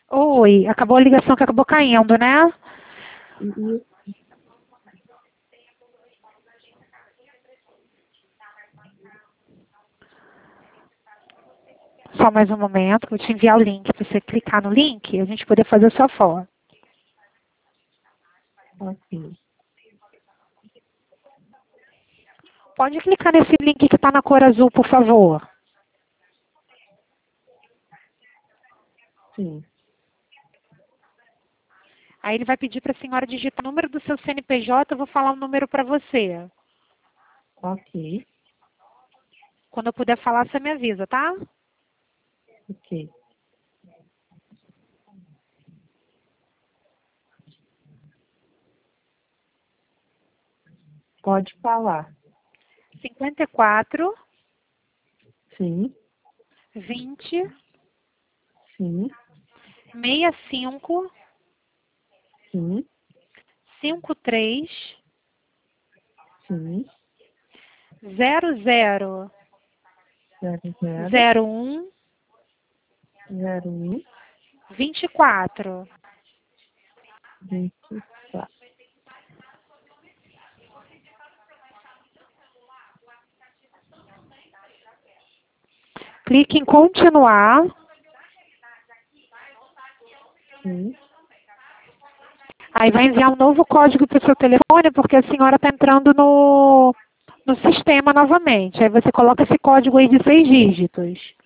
Oi, acabou a ligação que acabou caindo, né? E Só mais um momento, vou te enviar o link para você clicar no link e a gente poder fazer a sua foto. ok. Pode clicar nesse link que está na cor azul, por favor. Sim. Aí ele vai pedir para a senhora digitar o número do seu CNPJ, eu vou falar o número para você. Ok. Quando eu puder falar, você me avisa, tá? Ok. Pode falar. 54 Sim. 20 Sim. 65 Sim. 53 Sim. 00 00 01 01 24. 24. Clique em continuar. Sim. Aí vai enviar um novo código para o seu telefone, porque a senhora está entrando no sistema novamente. Aí você coloca esse código aí de 6 dígitos.